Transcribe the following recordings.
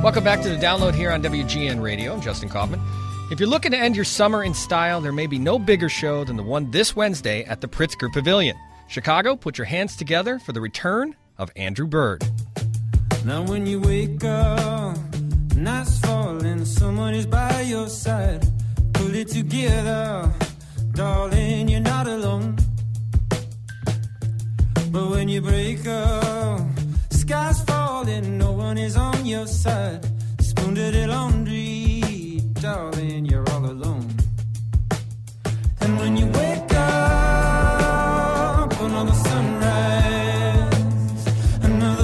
Welcome back to the Download here on WGN Radio. I'm Justin Kaufman. If you're looking to end your summer in style, there may be no bigger show than the one this Wednesday at the Pritzker Pavilion. Chicago, put your hands together for the return of Andrew Bird. Now when you wake up, night's falling, someone is by your side. Pull it together, darling, you're not alone. But when you break up, sky's falling, no one is on your side. Spoon dirty laundry, darling, you're all alone. And when you wake up, another sunrise, another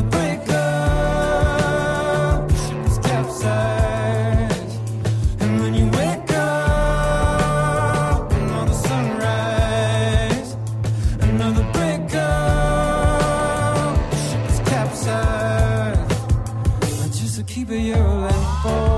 breakup, ship is capsized. And when you wake up, another sunrise, another breakup, ship is capsized. Just to keep it your lamp on.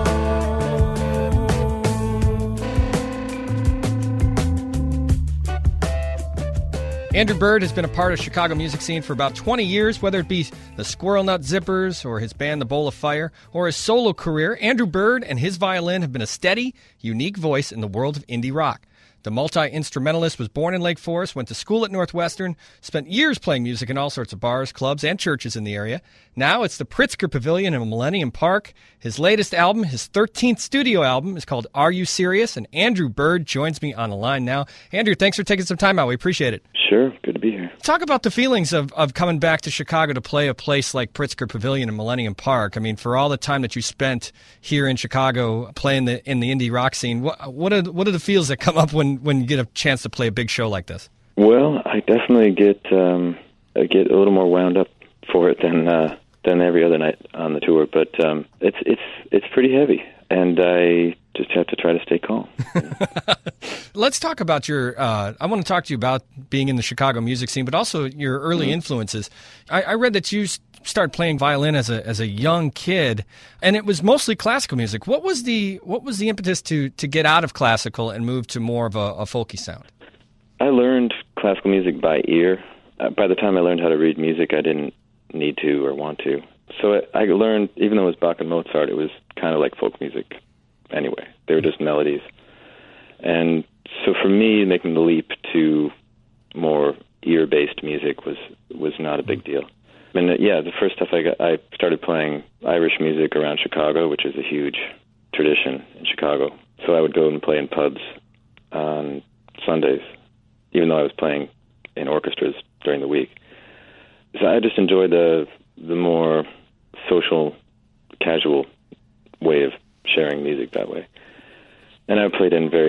Andrew Bird has been a part of Chicago music scene for about 20 years, whether it be the Squirrel Nut Zippers or his band The Bowl of Fire or his solo career. Andrew Bird and his violin have been a steady, unique voice in the world of indie rock. The multi-instrumentalist was born in Lake Forest, went to school at Northwestern, spent years playing music in all sorts of bars, clubs, and churches in the area. Now it's the Pritzker Pavilion in Millennium Park. His latest album, his 13th studio album, is called Are You Serious? And Andrew Bird joins me on the line now. Andrew, thanks for taking some time out. We appreciate it. Sure. Good to be here. Talk about the feelings of coming back to Chicago to play a place like Pritzker Pavilion in Millennium Park. I mean, for all the time that you spent here in Chicago playing in the indie rock scene, what are the feels that come up when you get a chance to play a big show like this? Well, I definitely get a little more wound up for it than every other night on the tour, but it's pretty heavy, and I just have to try to stay calm. Let's talk about I want to talk to you about being in the Chicago music scene, but also your early influences. I read that you started playing violin as a young kid, and it was mostly classical music. What was the impetus to get out of classical and move to more of a folky sound? I learned classical music by ear. By the time I learned how to read music, I didn't need to or want to. So I learned, even though it was Bach and Mozart, it was kind of like folk music anyway. They were just melodies. And so for me, making the leap to more ear-based music was not a big deal. And the first stuff I started playing Irish music around Chicago, which is a huge tradition in Chicago. So I would go and play in pubs on Sundays, even though I was playing in orchestras during the week. So I just enjoyed the more social, casual way of sharing music that way. And I played in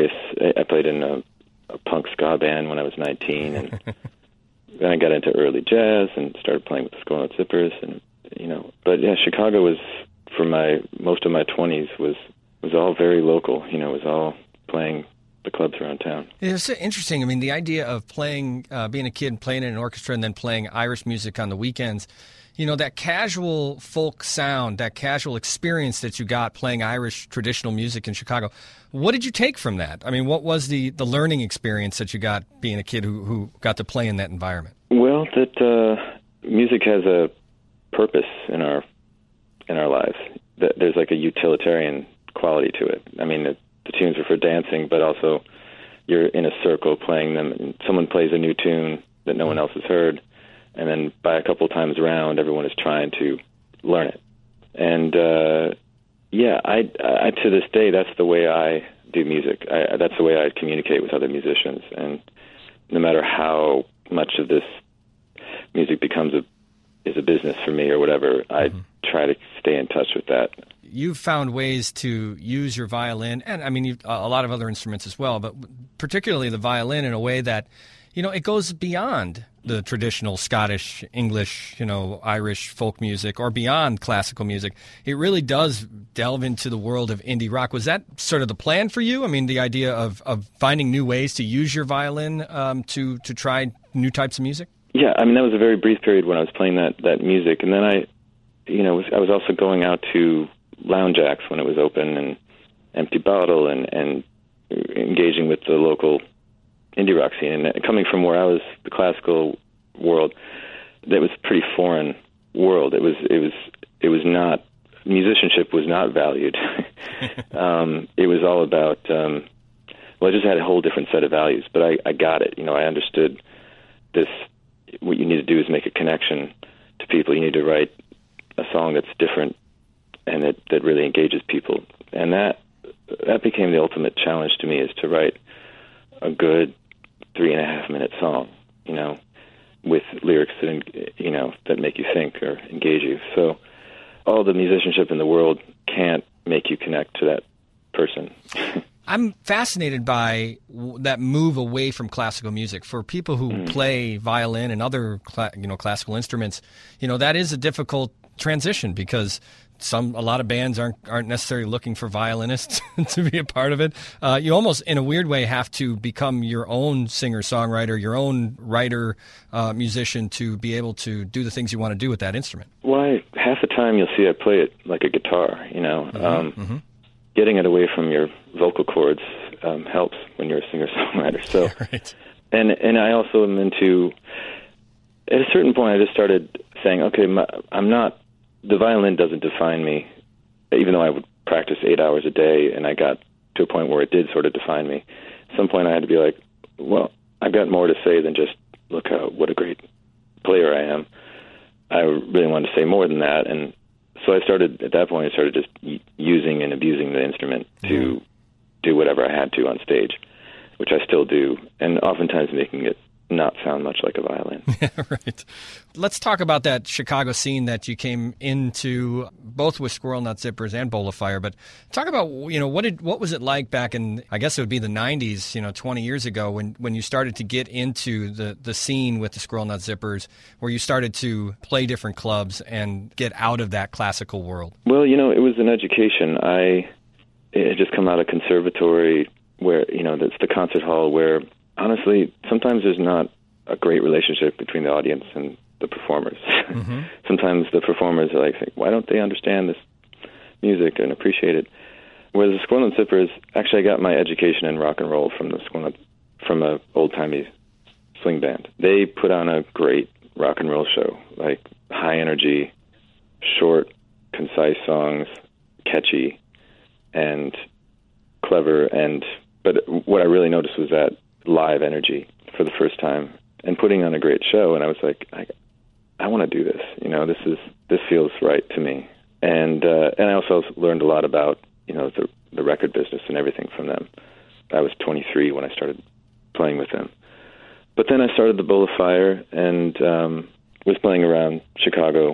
a punk ska band when I was 19, and then I got into early jazz and started playing with the Squirrel Nut Zippers, and But yeah, Chicago was for most of my 20s was all very local. It was all playing the clubs around town. It's interesting. I mean, the idea of playing, being a kid and playing in an orchestra and then playing Irish music on the weekends. That casual folk sound, that casual experience that you got playing Irish traditional music in Chicago. What did you take from that? I mean, what was the learning experience that you got being a kid who got to play in that environment? Well, that music has a purpose in our lives. There's like a utilitarian quality to it. I mean, the tunes are for dancing, but also you're in a circle playing them, and someone plays a new tune that no one else has heard. And then by a couple times around, everyone is trying to learn it. And, I to this day, that's the way I do music. That's the way I communicate with other musicians. And no matter how much of this music is a business for me or whatever, I try to stay in touch with that. You've found ways to use your violin, and I mean, a lot of other instruments as well, but particularly the violin in a way that, it goes beyond the traditional Scottish, English, Irish folk music or beyond classical music. It really does delve into the world of indie rock. Was that sort of the plan for you? I mean, the idea of finding new ways to use your violin to try new types of music? Yeah, I mean, that was a very brief period when I was playing that music. And then I was also going out to lounge acts when it was open, and Empty Bottle, and engaging with the local indie rock scene. And coming from where I was, the classical world, that was a pretty foreign world. It was not musicianship was not valued. It was all about, I just had a whole different set of values, but I got it. I understood this. What you need to do is make a connection to people. You need to write a song that's different and that really engages people. And that became the ultimate challenge to me, is to write a good 3.5-minute song, with lyrics that make you think or engage you. So all the musicianship in the world can't make you connect to that person. I'm fascinated by that move away from classical music. For people who play violin and other classical instruments, that is a difficult transition, because a lot of bands aren't necessarily looking for violinists to be a part of it. You almost, in a weird way, have to become your own singer-songwriter, your own writer, musician, to be able to do the things you want to do with that instrument. Why, half the time you'll see I play it like a guitar, Getting it away from your vocal cords helps when you're a singer-songwriter. So, right. And I also am into, at a certain point, I just started saying, okay, the violin doesn't define me, even though I would practice 8 hours a day, and I got to a point where it did sort of define me. At some point I had to be like, well, I've got more to say than just, look what a great player I am. I really wanted to say more than that, and so at that point I started just using and abusing the instrument to do whatever I had to on stage, which I still do, and oftentimes making it not sound much like a violin. Right. Let's talk about that Chicago scene that you came into, both with Squirrel Nut Zippers and Bowl of Fire. But talk about, what was it like back in, I guess it would be the 90s, 20 years ago, when you started to get into the scene with the Squirrel Nut Zippers, where you started to play different clubs and get out of that classical world? Well, it was an education. I had just come out of conservatory, where, that's the concert hall, where honestly, sometimes there's not a great relationship between the audience and the performers. Mm-hmm. Sometimes the performers are like, why don't they understand this music and appreciate it? Whereas the Squirrel Nut Zippers, actually, I got my education in rock and roll from from a old-timey swing band. They put on a great rock and roll show, like high energy, short, concise songs, catchy, and clever. But what I really noticed was that live energy for the first time, and putting on a great show. And I was like, I want to do this. This feels right to me. And I also learned a lot about the record business and everything from them. I was 23 when I started playing with them. But then I started the Bowl of Fire and was playing around Chicago,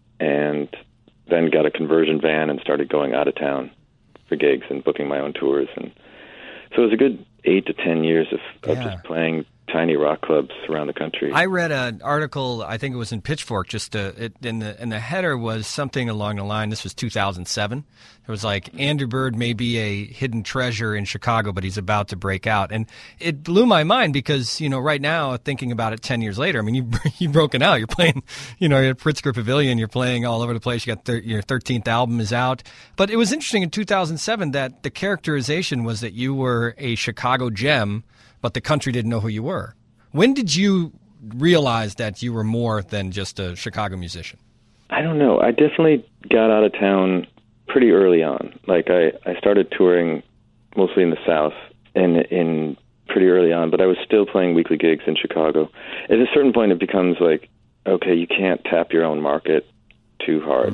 and then got a conversion van and started going out of town for gigs and booking my own tours. And so it was a good 8 to 10 years of just playing tiny rock clubs around the country. I read an article, I think it was in Pitchfork, in the header was something along the line, this was 2007. It was like, Andrew Bird may be a hidden treasure in Chicago, but he's about to break out. And it blew my mind because, right now, thinking about it 10 years later, I mean, you've broken out. You're playing, you're at Pritzker Pavilion. You're playing all over the place. You got your 13th album is out. But it was interesting in 2007 that the characterization was that you were a Chicago gem, but the country didn't know who you were. When did you realize that you were more than just a Chicago musician? I don't know. I definitely got out of town pretty early on. Like I started touring mostly in the South and in pretty early on, but I was still playing weekly gigs in Chicago. At a certain point, it becomes like, okay, you can't tap your own market too hard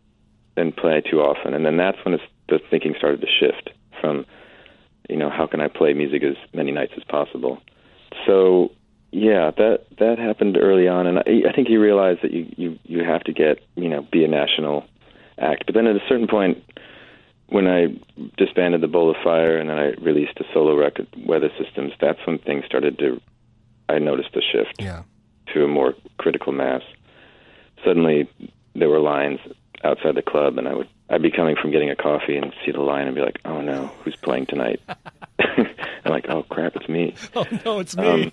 and play too often. And then that's when the thinking started to shift from, how can I play music as many nights as possible? So, yeah, that happened early on, and I think he realized that you have to be a national act. But then at a certain point, when I disbanded the Bowl of Fire and then I released a solo record, Weather Systems, that's when things I noticed a shift to a more critical mass. Suddenly, there were lines outside the club, and I'd be coming from getting a coffee and see the line and be like, oh no, who's playing tonight? I'm like, oh crap, it's me. Oh no, it's me.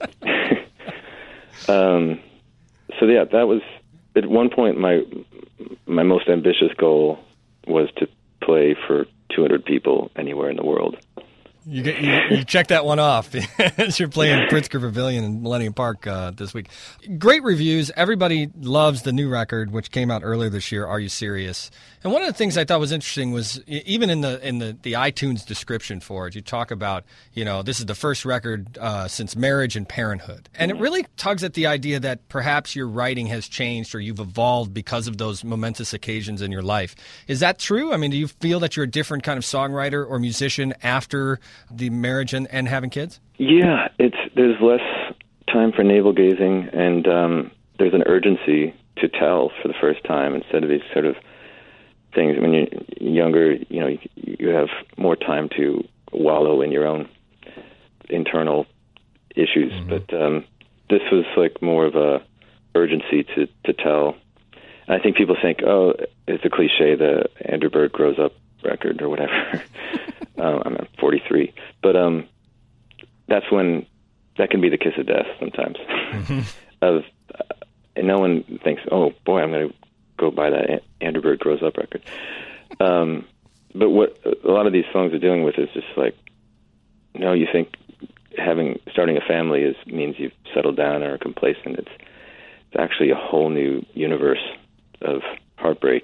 So yeah, that was, at one point, my most ambitious goal was to play for 200 people anywhere in the world. You check that one off as you're playing Pritzker Pavilion in Millennium Park this week. Great reviews. Everybody loves the new record, which came out earlier this year, Are You Serious? And one of the things I thought was interesting was even in the iTunes description for it, you talk about, this is the first record since marriage and parenthood. And it really tugs at the idea that perhaps your writing has changed or you've evolved because of those momentous occasions in your life. Is that true? I mean, do you feel that you're a different kind of songwriter or musician after the marriage and having kids? Yeah, there's less time for navel gazing, and there's an urgency to tell for the first time instead of these sort of things. When you're younger, you have more time to wallow in your own internal issues. Mm-hmm. But this was like more of a urgency to tell. And I think people think, oh, it's a cliche, the Andrew Bird grows up record or whatever. I'm 43, but that's when that can be the kiss of death sometimes. Mm-hmm. And no one thinks, oh boy, I'm going to go buy that Andrew Bird grows up record. But what a lot of these songs are dealing with is just like, no, you think starting a family means you've settled down or are complacent. It's actually a whole new universe of heartbreak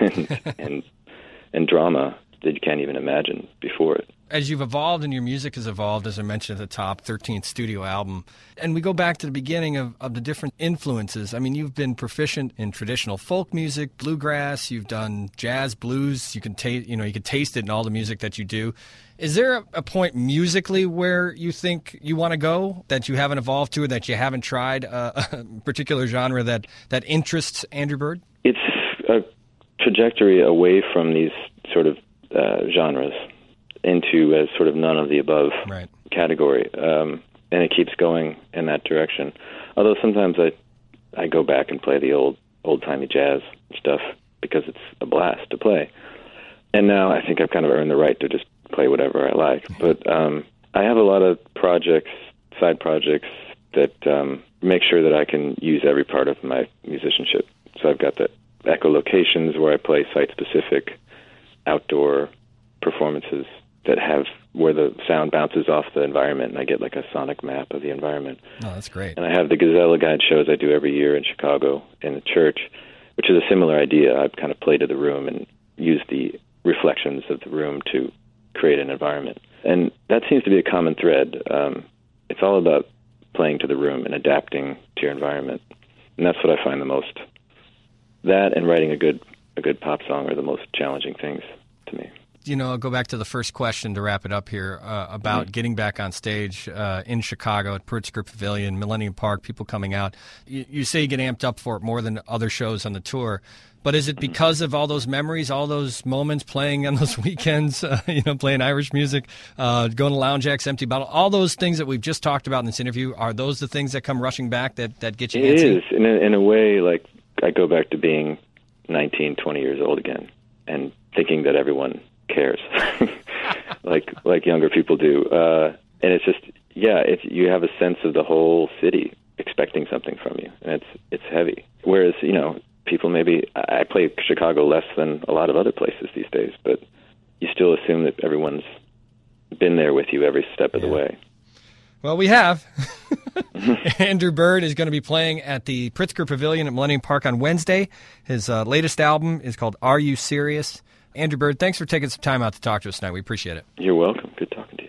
and drama that you can't even imagine before it. As you've evolved and your music has evolved, as I mentioned at the top, 13th studio album, and we go back to the beginning of the different influences. I mean, you've been proficient in traditional folk music, bluegrass, you've done jazz, blues, you can taste it in all the music that you do. Is there a point musically where you think you want to go that you haven't evolved to or that you haven't tried a particular genre that interests Andrew Bird? It's a trajectory away from these sort of genres into a sort of none of the above category, and it keeps going in that direction. Although sometimes I go back and play the old-timey jazz stuff because it's a blast to play. And now I think I've kind of earned the right to just play whatever I like. But I have a lot of side projects that make sure that I can use every part of my musicianship. So I've got the echolocations where I play site-specific outdoor performances that have where the sound bounces off the environment and I get like a sonic map of the environment. Oh, that's great. And I have the Gazella Guide shows I do every year in Chicago in the church, which is a similar idea. I kind of play to the room and use the reflections of the room to create an environment. And that seems to be a common thread. It's all about playing to the room and adapting to your environment. And that's what I find the most. That and writing a good pop song are the most challenging things to me. I'll go back to the first question to wrap it up here about getting back on stage in Chicago at Pritzker Pavilion, Millennium Park, people coming out. You say you get amped up for it more than other shows on the tour, but is it because of all those memories, all those moments playing on those weekends, playing Irish music, going to Lounge X, Empty Bottle, all those things that we've just talked about in this interview, are those the things that come rushing back that get you antsy? It is. In a way, like I go back to being 19, 20 years old again and thinking that everyone cares like younger people do, and it's just you have a sense of the whole city expecting something from you, and it's heavy, whereas people maybe I play Chicago less than a lot of other places these days, but you still assume that everyone's been there with you every step of the way. Well, we have. Andrew Bird is going to be playing at the Pritzker Pavilion at Millennium Park on Wednesday. His latest album is called Are You Serious? Andrew Bird, thanks for taking some time out to talk to us tonight. We appreciate it. You're welcome. Good talking to you.